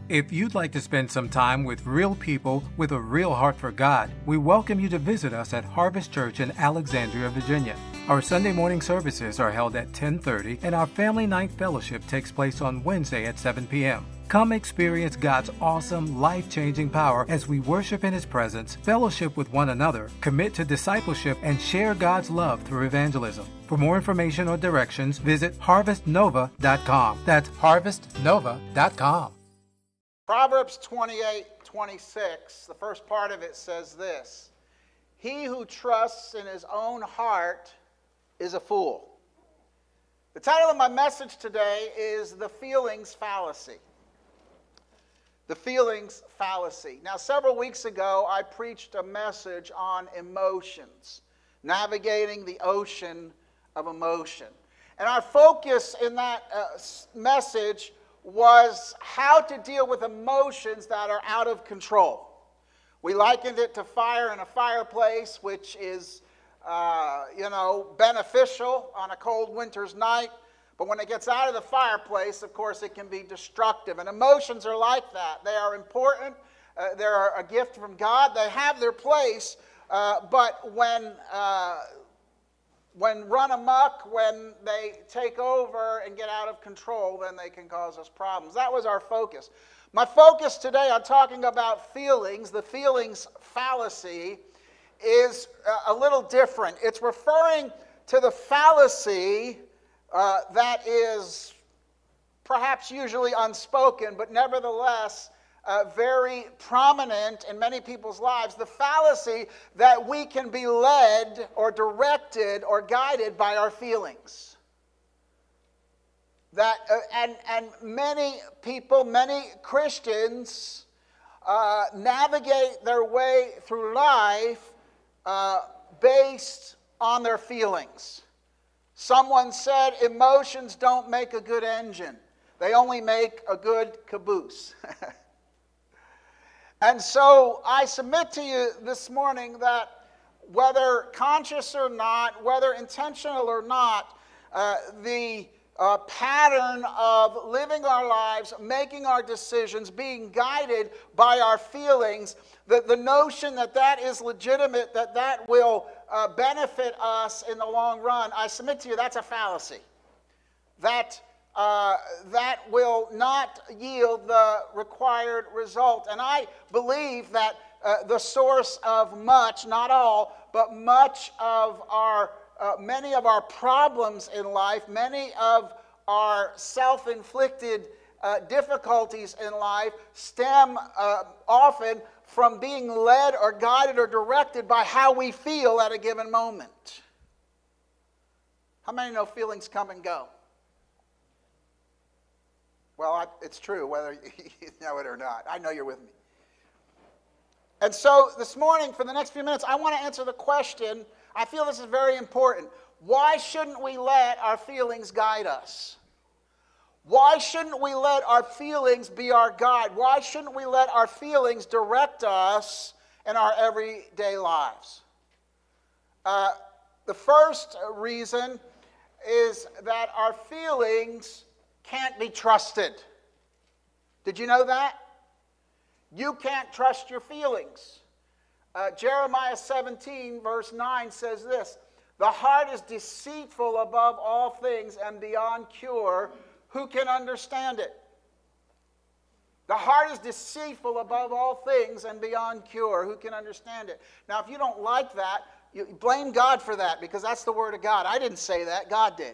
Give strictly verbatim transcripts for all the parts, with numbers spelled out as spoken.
If you'd like to spend some time with real people with a real heart for God, we welcome you to visit us at Harvest Church in Alexandria, Virginia. Our Sunday morning services are held at ten thirty, and our Family Night Fellowship takes place on Wednesday at seven p.m. Come experience God's awesome, life-changing power as we worship in His presence, fellowship with one another, commit to discipleship, and share God's love through evangelism. For more information or directions, visit harvest nova dot com. That's harvest nova dot com. Proverbs twenty-eight twenty-six, the first part of it says this: "He who trusts in his own heart is a fool." The title of my message today is The Feelings Fallacy. The Feelings Fallacy. Now, several weeks ago, I preached a message on emotions, navigating the ocean of emotion. And our focus in that uh, message was how to deal with emotions that are out of control. We likened it to fire in a fireplace, which is, uh, you know, beneficial on a cold winter's night. But when it gets out of the fireplace, of course, it can be destructive. And emotions are like that. They are important. Uh, they're a gift from God. They have their place. Uh, but when uh, when run amok, when they take over and get out of control, then they can cause us problems. That was our focus. My focus today on talking about feelings, the feelings fallacy, is a little different. It's referring to the fallacy uh, that is perhaps usually unspoken, but nevertheless Uh, very prominent in many people's lives, the fallacy that we can be led or directed or guided by our feelings. That uh, and and many people, many Christians uh, navigate their way through life uh, based on their feelings. Someone said emotions don't make a good engine; they only make a good caboose. And so I submit to you this morning that whether conscious or not, whether intentional or not, uh, the uh, pattern of living our lives, making our decisions, being guided by our feelings, the, the notion that that is legitimate, that that will uh, benefit us in the long run, I submit to you that's a fallacy. That Uh, that will not yield the required result. And I believe that uh, the source of much, not all, but much of our, uh, many of our problems in life, many of our self-inflicted uh, difficulties in life stem uh, often from being led or guided or directed by how we feel at a given moment. How many know feelings come and go? Well, I, it's true, whether you know it or not. I know you're with me. And so this morning, for the next few minutes, I want to answer the question. I feel this is very important. Why shouldn't we let our feelings guide us? Why shouldn't we let our feelings be our guide? Why shouldn't we let our feelings direct us in our everyday lives? Uh, the first reason is that our feelings can't be trusted. Did you know that? You can't trust your feelings. Uh, Jeremiah seventeen verse nine says this: "The heart is deceitful above all things and beyond cure. Who can understand it?" The heart is deceitful above all things and beyond cure. Who can understand it? Now, if you don't like that, you blame God for that, because that's the word of God. I didn't say that. God did.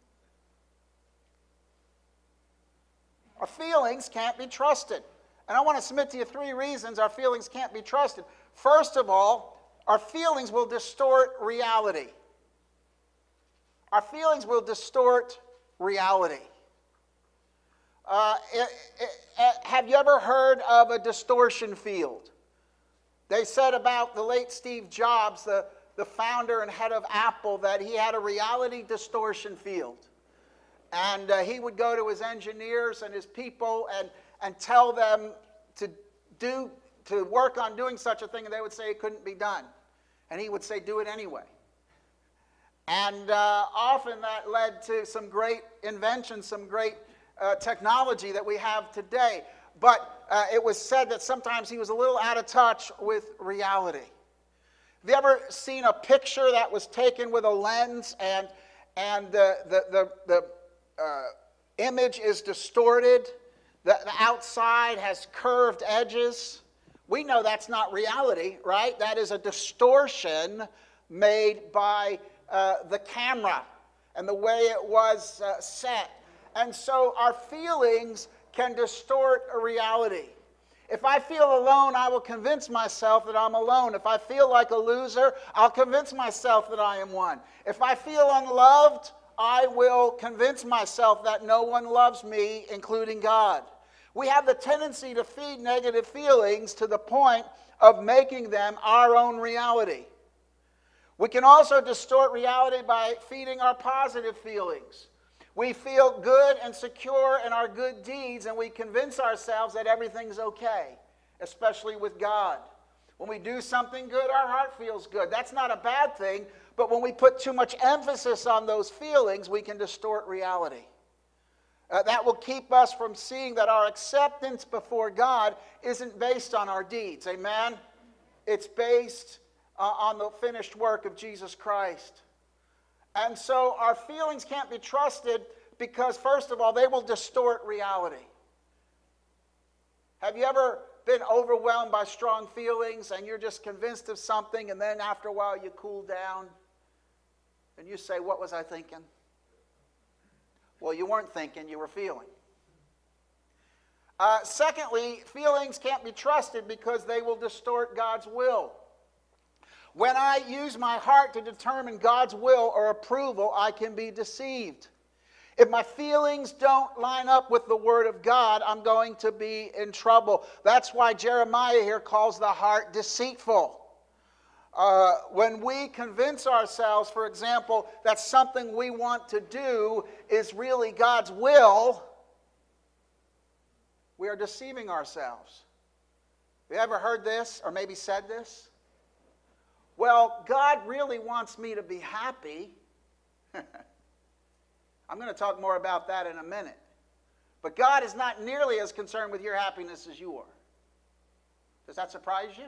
Our feelings can't be trusted. And I want to submit to you three reasons our feelings can't be trusted. First of all, our feelings will distort reality. Our feelings will distort reality. Uh, it, it, it, have you ever heard of a distortion field? They said about the late Steve Jobs, the, the founder and head of Apple, that he had a reality distortion field. And uh, he would go to his engineers and his people and, and tell them to do to work on doing such a thing, and they would say it couldn't be done. And he would say, do it anyway. And uh, often that led to some great inventions, some great uh, technology that we have today. but uh, it was said that sometimes he was a little out of touch with reality. Have you ever seen a picture that was taken with a lens and, and the, the, the, the uh, image is distorted? The, the outside has curved edges. We know that's not reality, right? That is a distortion made by uh, the camera and the way it was uh, set. And so our feelings can distort a reality. If I feel alone, I will convince myself that I'm alone. If I feel like a loser, I'll convince myself that I am one. If I feel unloved, I will convince myself that no one loves me, including God. We have the tendency to feed negative feelings to the point of making them our own reality. We can also distort reality by feeding our positive feelings. We feel good and secure in our good deeds, and we convince ourselves that everything's okay, especially with God. When we do something good, our heart feels good. That's not a bad thing, but when we put too much emphasis on those feelings, we can distort reality. Uh, that will keep us from seeing that our acceptance before God isn't based on our deeds. Amen? It's based uh, on the finished work of Jesus Christ. And so our feelings can't be trusted because, first of all, they will distort reality. Have you ever been overwhelmed by strong feelings and you're just convinced of something, and then after a while you cool down and you say, what was I thinking? Well, you weren't thinking, you were feeling. Uh, secondly, feelings can't be trusted because they will distort God's will. When I use my heart to determine God's will or approval, I can be deceived. If my feelings don't line up with the Word of God, I'm going to be in trouble. That's why Jeremiah here calls the heart deceitful. Uh, when we convince ourselves, for example, that something we want to do is really God's will, we are deceiving ourselves. Have you ever heard this or maybe said this? Well, God really wants me to be happy. I'm going to talk more about that in a minute. But God is not nearly as concerned with your happiness as you are. Does that surprise you?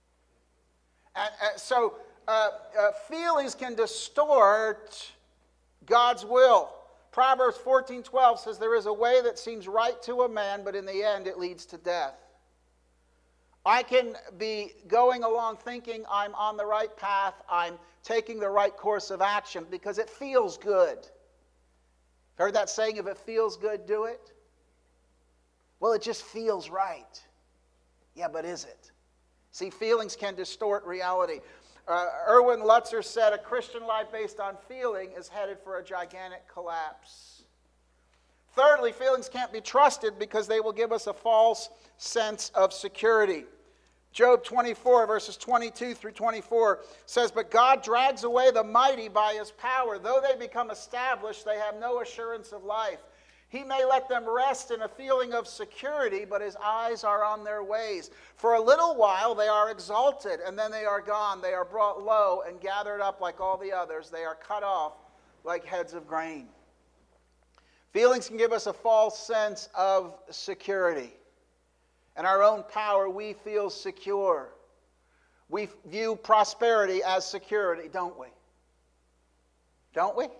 And, uh, so uh, uh, feelings can distort God's will. Proverbs fourteen twelve says, there is a way that seems right to a man, but in the end it leads to death. I can be going along thinking I'm on the right path, I'm taking the right course of action because it feels good. Heard that saying, if it feels good, do it? Well, it just feels right. Yeah, but is it? See, feelings can distort reality. Uh, Erwin Lutzer said, a Christian life based on feeling is headed for a gigantic collapse. Thirdly, feelings can't be trusted because they will give us a false sense of security. Job twenty-four, verses twenty-two through twenty-four says, but God drags away the mighty by his power. Though they become established, they have no assurance of life. He may let them rest in a feeling of security, but his eyes are on their ways. For a little while they are exalted, and then they are gone. They are brought low and gathered up like all the others. They are cut off like heads of grain. Feelings can give us a false sense of security. In our own power, we feel secure. We view prosperity as security, don't we? Don't we?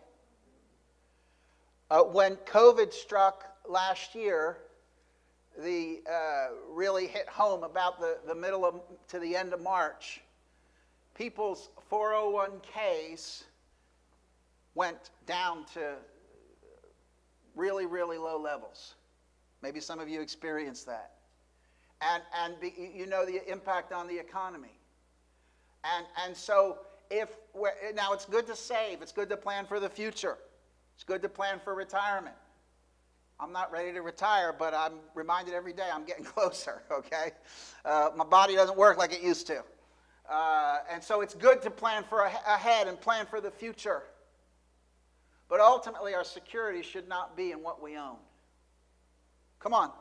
Uh, when COVID struck last year, the uh, really hit home about the, the middle of, to the end of March, people's four oh one k's went down to really, really low levels. Maybe some of you experienced that. And, and be, you know the impact on the economy. And, and so if, we're, now it's good to save, it's good to plan for the future. It's good to plan for retirement. I'm not ready to retire, but I'm reminded every day I'm getting closer, okay? Uh, my body doesn't work like it used to. Uh, and so it's good to plan for ahead and plan for the future. But ultimately, our security should not be in what we own. Come on.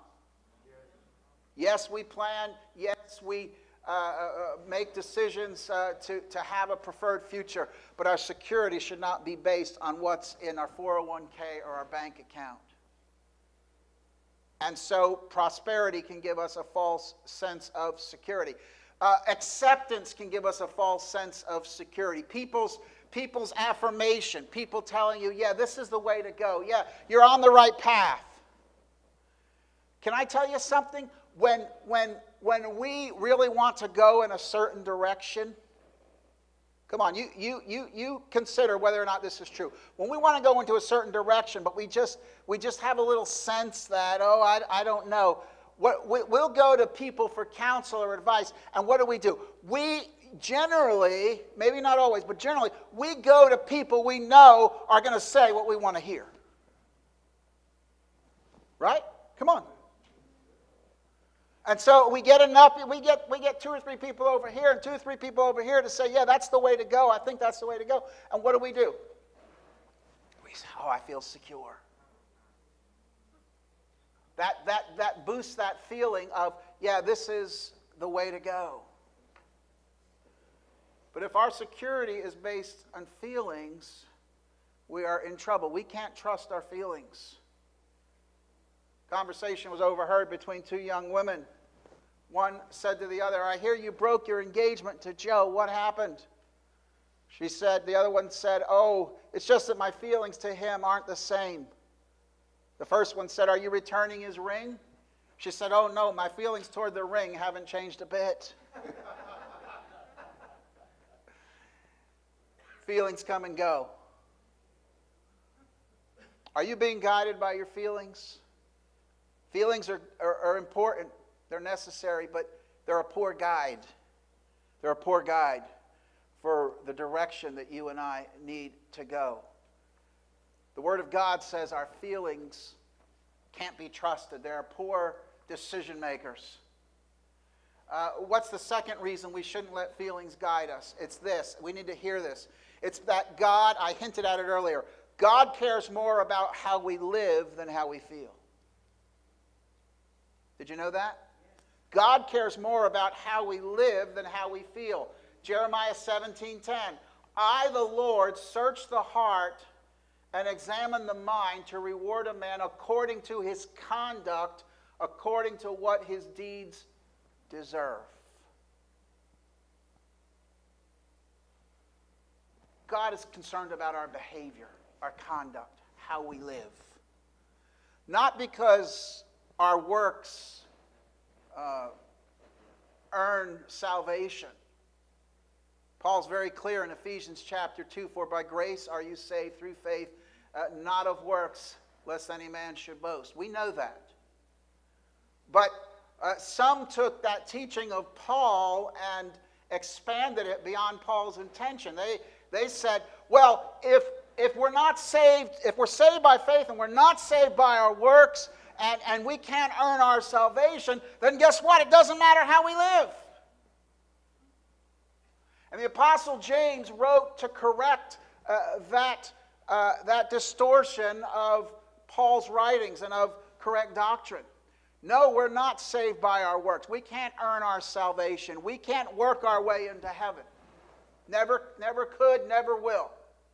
Yes, we plan. Yes, we uh, uh, make decisions uh, to, to have a preferred future. But our security should not be based on what's in our four oh one k or our bank account. And so prosperity can give us a false sense of security. Uh, acceptance can give us a false sense of security. People's, people's affirmation, people telling you, yeah, this is the way to go. Yeah, you're on the right path. Can I tell you something? When, when, when we really want to go in a certain direction, come on, you, you, you, you consider whether or not this is true. When we want to go into a certain direction, but we just, we just have a little sense that, oh, I, I don't know. What, we, we'll go to people for counsel or advice, and what do we do? We generally, maybe not always, but generally, we go to people we know are going to say what we want to hear. Right? Come on. And so we get enough, we get, we get two or three people over here and two or three people over here to say, yeah, that's the way to go. I think that's the way to go. And what do we do? We say, oh, I feel secure. That, that, that boosts that feeling of, yeah, this is the way to go. But if our security is based on feelings, we are in trouble. We can't trust our feelings. Conversation was overheard between two young women. One said to the other, I hear you broke your engagement to Joe. What happened? She said, the other one said, oh, it's just that my feelings to him aren't the same. The first one said, are you returning his ring? She said, oh no, my feelings toward the ring haven't changed a bit. Feelings come and go. Are you being guided by your feelings? Feelings are, are, are important. They're necessary, but they're a poor guide. They're a poor guide for the direction that you and I need to go. The Word of God says our feelings can't be trusted. They're poor decision makers. Uh, what's the second reason we shouldn't let feelings guide us? It's this. We need to hear this. It's that God, I hinted at it earlier, God cares more about how we live than how we feel. Did you know that? God cares more about how we live than how we feel. Jeremiah seventeen ten. I, the Lord, search the heart and examine the mind to reward a man according to his conduct, according to what his deeds deserve. God is concerned about our behavior, our conduct, how we live. Not because our works uh, earn salvation. Paul's very clear in Ephesians chapter two, for by grace are you saved through faith, uh, not of works, lest any man should boast. We know that. But uh, some took that teaching of Paul and expanded it beyond Paul's intention. They, they said, well, if, if we're not saved, if we're saved by faith and we're not saved by our works, and, and we can't earn our salvation, then guess what? It doesn't matter how we live. And the Apostle James wrote to correct uh, that, uh, that distortion of Paul's writings and of correct doctrine. No, we're not saved by our works. We can't earn our salvation. We can't work our way into heaven. Never, never could, never will.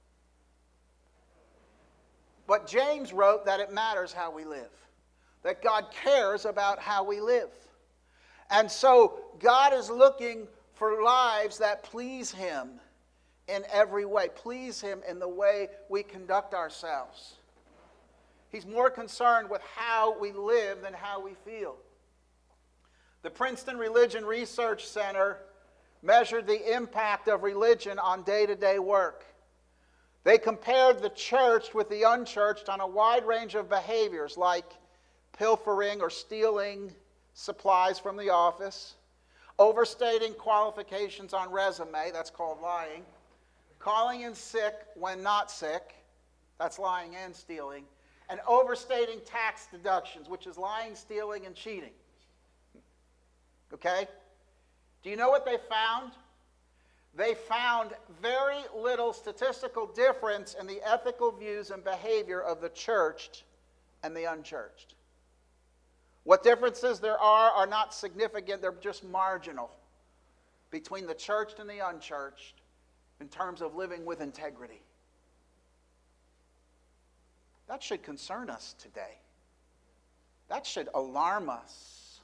But James wrote that it matters how we live. That God cares about how we live. And so God is looking for lives that please Him in every way. Please Him in the way we conduct ourselves. He's more concerned with how we live than how we feel. The Princeton Religion Research Center measured the impact of religion on day-to-day work. They compared the church with the unchurched on a wide range of behaviors like pilfering or stealing supplies from the office, overstating qualifications on resume, that's called lying, calling in sick when not sick, that's lying and stealing, and overstating tax deductions, which is lying, stealing, and cheating. Okay? Do you know what they found? They found very little statistical difference in the ethical views and behavior of the churched and the unchurched. What differences there are are not significant, they're just marginal between the churched and the unchurched in terms of living with integrity. That should concern us today. That should alarm us.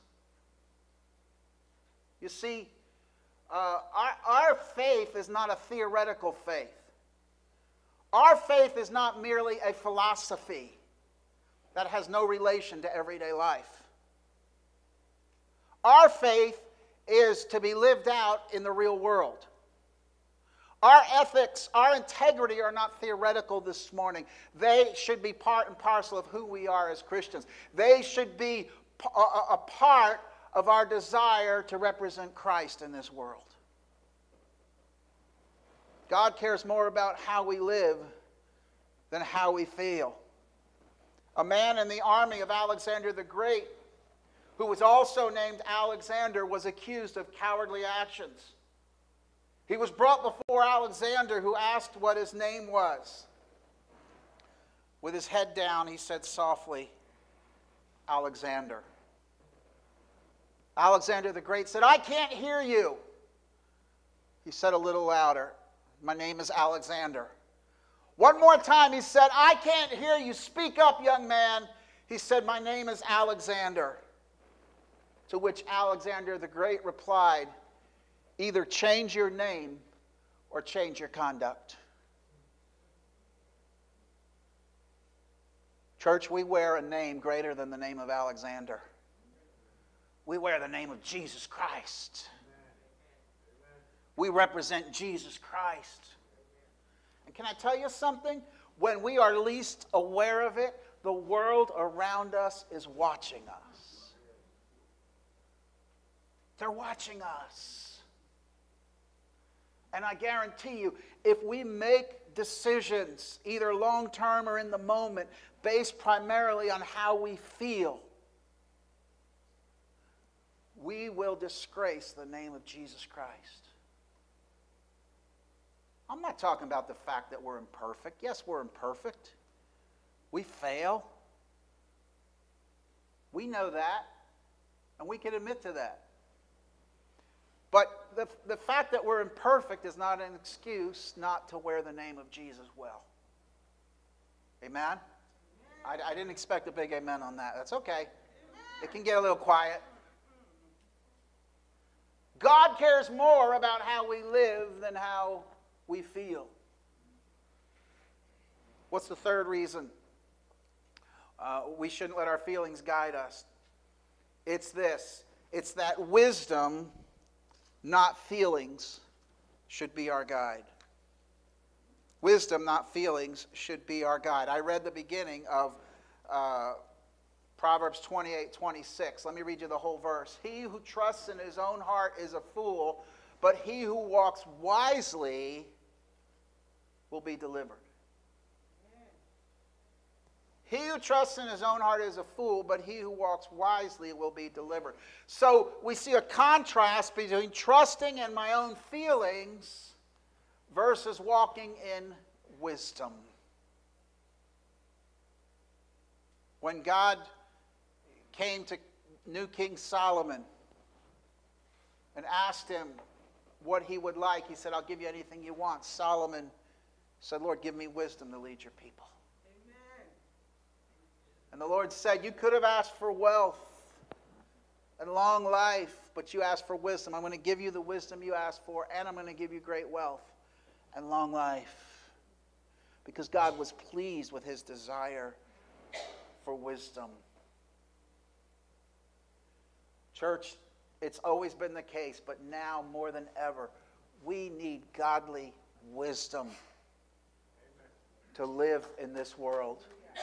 You see, uh, our, our faith is not a theoretical faith. Our faith is not merely a philosophy that has no relation to everyday life. Our faith is to be lived out in the real world. Our ethics, our integrity are not theoretical this morning. They should be part and parcel of who we are as Christians. They should be a, a part of our desire to represent Christ in this world. God cares more about how we live than how we feel. A man in the army of Alexander the Great, who was also named Alexander, was accused of cowardly actions. He was brought before Alexander, who asked what his name was. With his head down, he said softly, Alexander. Alexander the Great said, I can't hear you. He said a little louder, my name is Alexander. One more time he said, I can't hear you. Speak up, young man. He said, my name is Alexander. To which Alexander the Great replied, either change your name or change your conduct. Church, we wear a name greater than the name of Alexander. We wear the name of Jesus Christ. We represent Jesus Christ. And can I tell you something? When we are least aware of it, the world around us is watching us. They're watching us. And I guarantee you, if we make decisions, either long-term or in the moment, based primarily on how we feel, we will disgrace the name of Jesus Christ. I'm not talking about the fact that we're imperfect. Yes, we're imperfect. We fail. We know that, and we can admit to that. But the, the fact that we're imperfect is not an excuse not to wear the name of Jesus well. Amen? I, I didn't expect a big amen on that. That's okay. It can get a little quiet. God cares more about how we live than how we feel. What's the third reason uh, we shouldn't let our feelings guide us? It's this. It's that wisdom, not feelings, should be our guide. Wisdom, not feelings, should be our guide. I read the beginning of uh, Proverbs twenty-eight twenty-six. Let me read you the whole verse. He who trusts in his own heart is a fool, but he who walks wisely will be delivered. He who trusts in his own heart is a fool, but he who walks wisely will be delivered. So we see a contrast between trusting in my own feelings versus walking in wisdom. When God came to New King Solomon and asked him what he would like, he said, I'll give you anything you want. Solomon said, Lord, give me wisdom to lead your people. Amen. And the Lord said, you could have asked for wealth and long life, but you asked for wisdom. I'm going to give you the wisdom you asked for, and I'm going to give you great wealth and long life. Because God was pleased with his desire for wisdom. Church, it's always been the case, but now more than ever, we need godly wisdom to live in this world.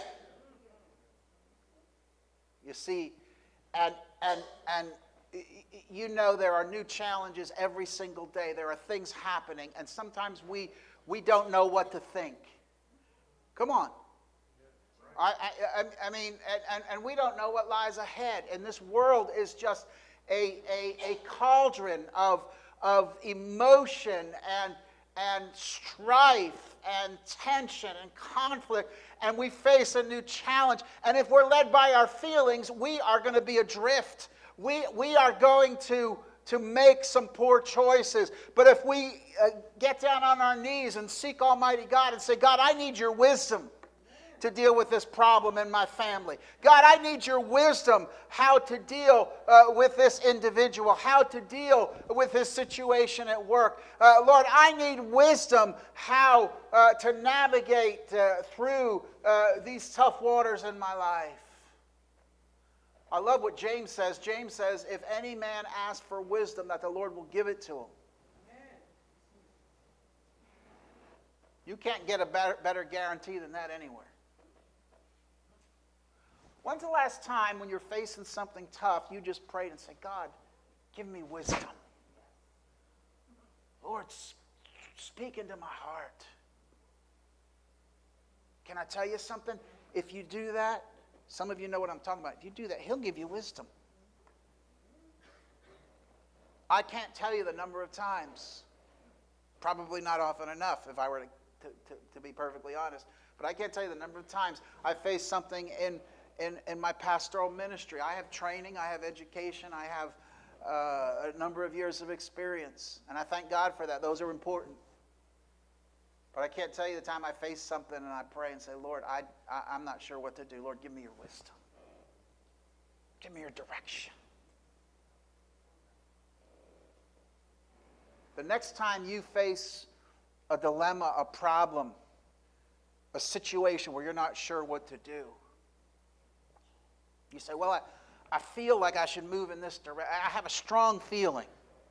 You see, and and and you know there are new challenges every single day. There are things happening, and sometimes we we don't know what to think. Come on. I, I, I mean, and, and we don't know what lies ahead. And this world is just a, a, a cauldron of, of emotion and, and strife and tension and conflict. And we face a new challenge. And if we're led by our feelings, we are going to be adrift. We, we are going to, to make some poor choices. But if we uh, get down on our knees and seek Almighty God and say, God, I need your wisdom. to deal with this problem in my family. God, I need your wisdom how to deal uh, with this individual, how to deal with this situation at work. Uh, Lord, I need wisdom how uh, to navigate uh, through uh, these tough waters in my life. I love what James says. James says, if any man asks for wisdom, that the Lord will give it to him. You can't get a better, better guarantee than that anywhere. When's the last time when you're facing something tough, you just prayed and said, God, give me wisdom. Lord, speak into my heart. Can I tell you something? If you do that, some of you know what I'm talking about. If you do that, he'll give you wisdom. I can't tell you the number of times, probably not often enough if I were to, to, to, to be perfectly honest, but I can't tell you the number of times I faced something in, in, in my pastoral ministry. I have training, I have education, I have uh, a number of years of experience, and I thank God for that. Those are important. But I can't tell you the time I face something and I pray and say, Lord, I, I, I'm not sure what to do. Lord, give me your wisdom. Give me your direction. The next time you face a dilemma, a problem, a situation where you're not sure what to do, you say, well, I, I feel like I should move in this direction. I have a strong feeling.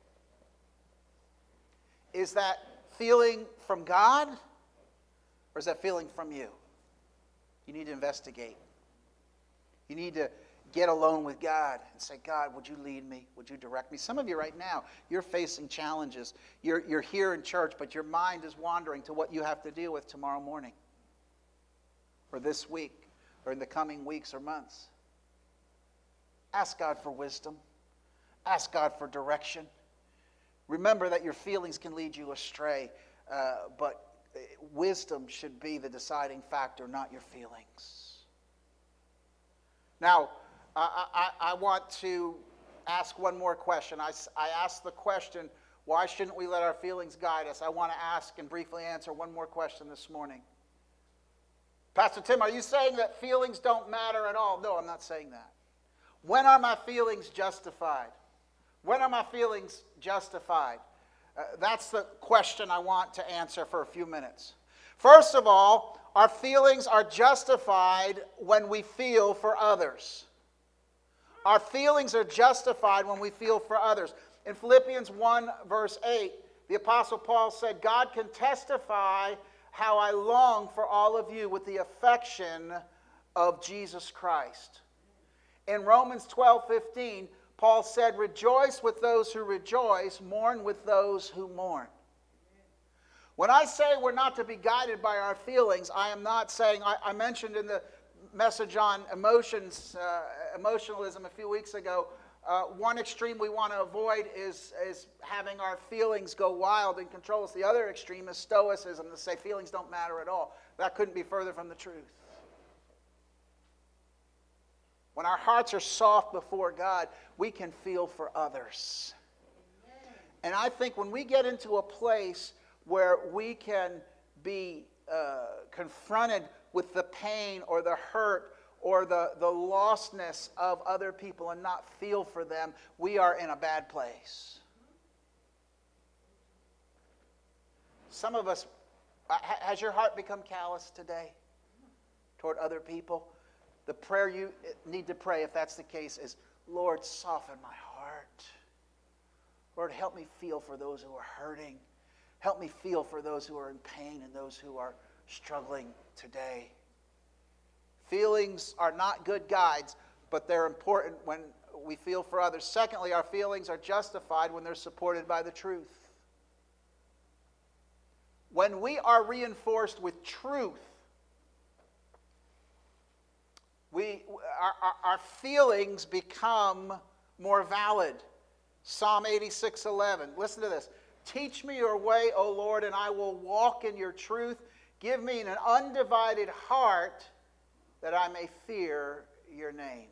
Is that feeling from God, or is that feeling from you? You need to investigate. You need to get alone with God and say, God, would you lead me? Would you direct me? Some of you right now, you're facing challenges. You're, you're here in church, but your mind is wandering to what you have to deal with tomorrow morning, or this week, or in the coming weeks or months. Ask God for wisdom. Ask God for direction. Remember that your feelings can lead you astray, uh, but wisdom should be the deciding factor, not your feelings. Now, I, I, I want to ask one more question. I, I asked the question, why shouldn't we let our feelings guide us? I want to ask and briefly answer one more question this morning. Pastor Tim, are you saying that feelings don't matter at all? No, I'm not saying that. When are my feelings justified? When are my feelings justified? Uh, that's the question I want to answer for a few minutes. First of all, our feelings are justified when we feel for others. Our feelings are justified when we feel for others. In Philippians one, verse eight, the Apostle Paul said, God can testify how I long for all of you with the affection of Jesus Christ. In Romans twelve, fifteen, Paul said, rejoice with those who rejoice, mourn with those who mourn. When I say we're not to be guided by our feelings, I am not saying, I, I mentioned in the message on emotions, uh, emotionalism a few weeks ago, uh, one extreme we want to avoid is, is having our feelings go wild and control us. The other extreme is stoicism, to say feelings don't matter at all. That couldn't be further from the truth. When our hearts are soft before God, we can feel for others. Amen. And I think when we get into a place where we can be uh, confronted with the pain or the hurt or the, the lostness of other people and not feel for them, we are in a bad place. Some of us, has your heart become callous today toward other people? The prayer you need to pray, if that's the case, is, Lord, soften my heart. Lord, help me feel for those who are hurting. Help me feel for those who are in pain and those who are struggling today. Feelings are not good guides, but they're important when we feel for others. Secondly, our feelings are justified when they're supported by the truth. When we are reinforced with truth, We, our, our, our feelings become more valid. Psalm eighty-six, eleven. Listen to this. Teach me your way, O Lord, and I will walk in your truth. Give me an undivided heart that I may fear your name.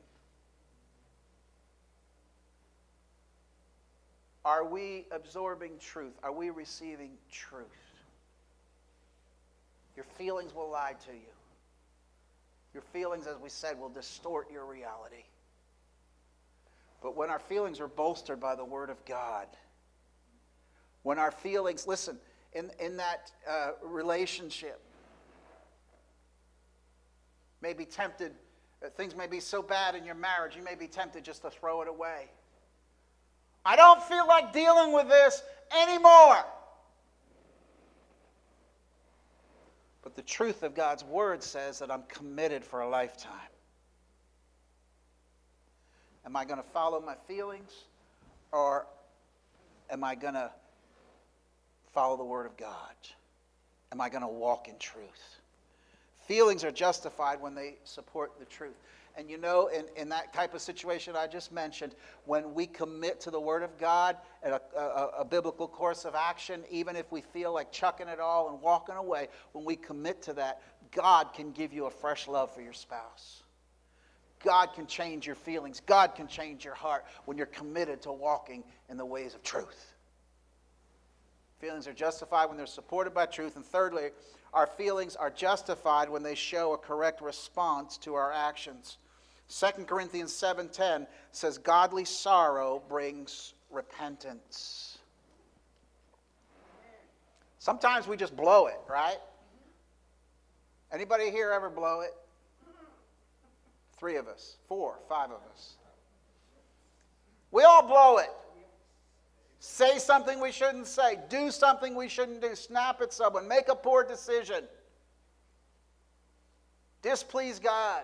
Are we absorbing truth? Are we receiving truth? Your feelings will lie to you. Your feelings, as we said, will distort your reality. But when our feelings are bolstered by the Word of God, when our feelings, listen, in, in that uh, relationship, may be tempted, uh, things may be so bad in your marriage, you may be tempted just to throw it away. I don't feel like dealing with this anymore. But the truth of God's Word says that I'm committed for a lifetime. Am I going to follow my feelings, or am I going to follow the Word of God? Am I going to walk in truth? Feelings are justified when they support the truth. And you know, in, in that type of situation I just mentioned, when we commit to the Word of God and a, a, a biblical course of action, even if we feel like chucking it all and walking away, when we commit to that, God can give you a fresh love for your spouse. God can change your feelings. God can change your heart when you're committed to walking in the ways of truth. Feelings are justified when they're supported by truth. And thirdly, our feelings are justified when they show a correct response to our actions. Second Corinthians seven ten says, godly sorrow brings repentance. Sometimes we just blow it, right? Anybody here ever blow it? Three of us, four, five of us. We all blow it. Say something we shouldn't say. Do something we shouldn't do. Snap at someone. Make a poor decision. Displease God.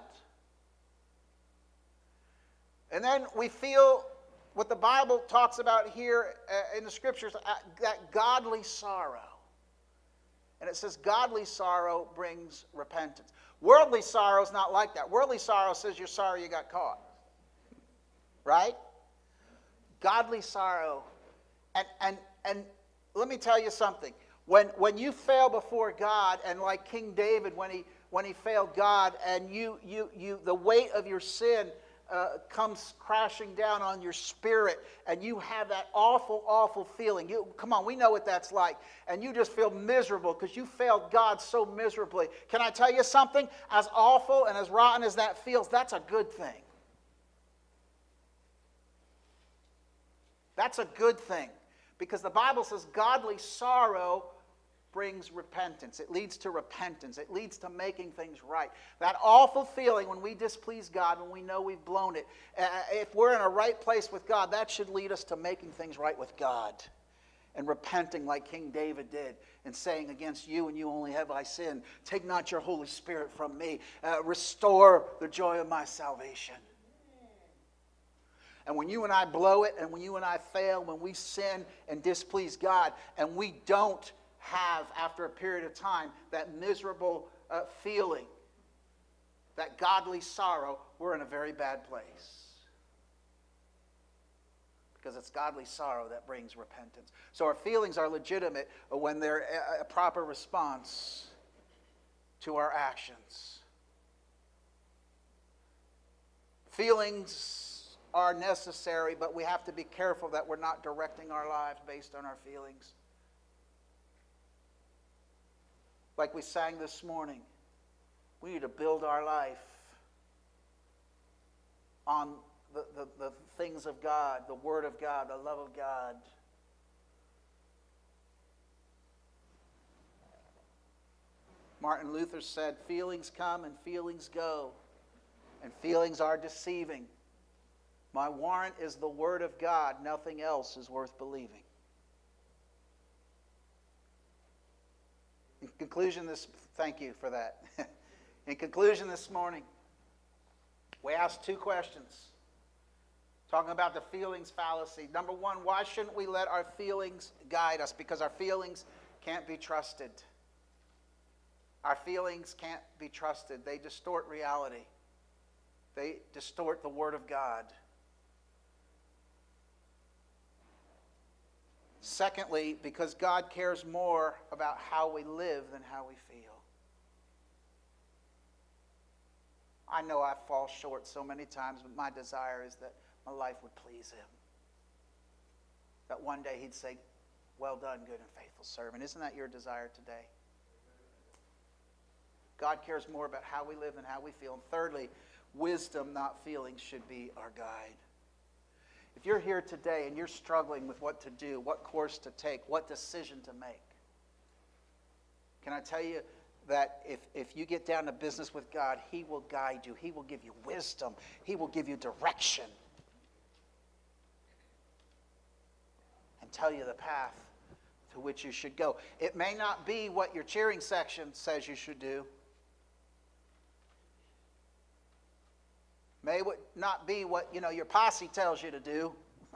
And then we feel what the Bible talks about here in the Scriptures, that godly sorrow. And it says godly sorrow brings repentance. Worldly sorrow is not like that. Worldly sorrow says you're sorry you got caught. Right? Godly sorrow. And, and, and let me tell you something. When, when you fail before God, and like King David when he, when he failed God, and you, you, you, the weight of your sin uh, comes crashing down on your spirit, and you have that awful, awful feeling. You, come on, we know what that's like. And you just feel miserable because you failed God so miserably. Can I tell you something? As awful and as rotten as that feels, that's a good thing. That's a good thing. Because the Bible says godly sorrow brings repentance. It leads to repentance. It leads to making things right. That awful feeling when we displease God, when we know we've blown it, uh, if we're in a right place with God, that should lead us to making things right with God. And repenting like King David did, and saying, against you and you only have I sinned. Take not your Holy Spirit from me. Uh, restore the joy of my salvation. And when you and I blow it, and when you and I fail, when we sin and displease God, and we don't have, after a period of time, that miserable uh, feeling, that godly sorrow, we're in a very bad place. Because it's godly sorrow that brings repentance. So our feelings are legitimate when they're a, a proper response to our actions. Feelings are necessary, but we have to be careful that we're not directing our lives based on our feelings. Like we sang this morning, we need to build our life on the, the, the things of God, the Word of God, the love of God. Martin Luther said, feelings come and feelings go, and feelings are deceiving. My warrant is the Word of God. Nothing else is worth believing. In conclusion, this thank you for that. In conclusion this morning, we asked two questions. Talking about the feelings fallacy. Number one, why shouldn't we let our feelings guide us? Because our feelings can't be trusted. Our feelings can't be trusted. They distort reality. They distort the Word of God. Secondly, because God cares more about how we live than how we feel. I know I fall short so many times, but my desire is that my life would please Him. That one day He'd say, well done, good and faithful servant. Isn't that your desire today? God cares more about how we live than how we feel. And thirdly, wisdom, not feelings, should be our guide. If you're here today and you're struggling with what to do, what course to take, what decision to make, can I tell you that if, if you get down to business with God, He will guide you. He will give you wisdom. He will give you direction and tell you the path to which you should go. It may not be what your cheering section says you should do. May not be what, you know, your posse tells you to do.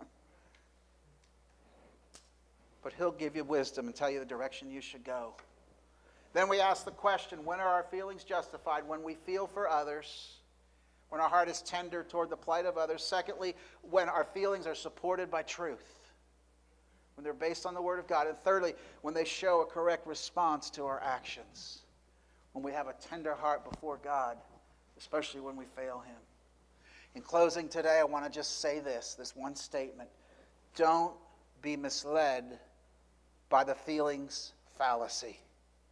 But He'll give you wisdom and tell you the direction you should go. Then we ask the question, when are our feelings justified? When we feel for others, when our heart is tender toward the plight of others. Secondly, when our feelings are supported by truth, when they're based on the Word of God. And thirdly, when they show a correct response to our actions, when we have a tender heart before God, especially when we fail Him. In closing today, I want to just say this, this one statement. Don't be misled by the feelings fallacy.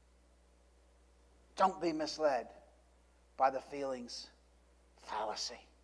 Don't be misled by the feelings fallacy.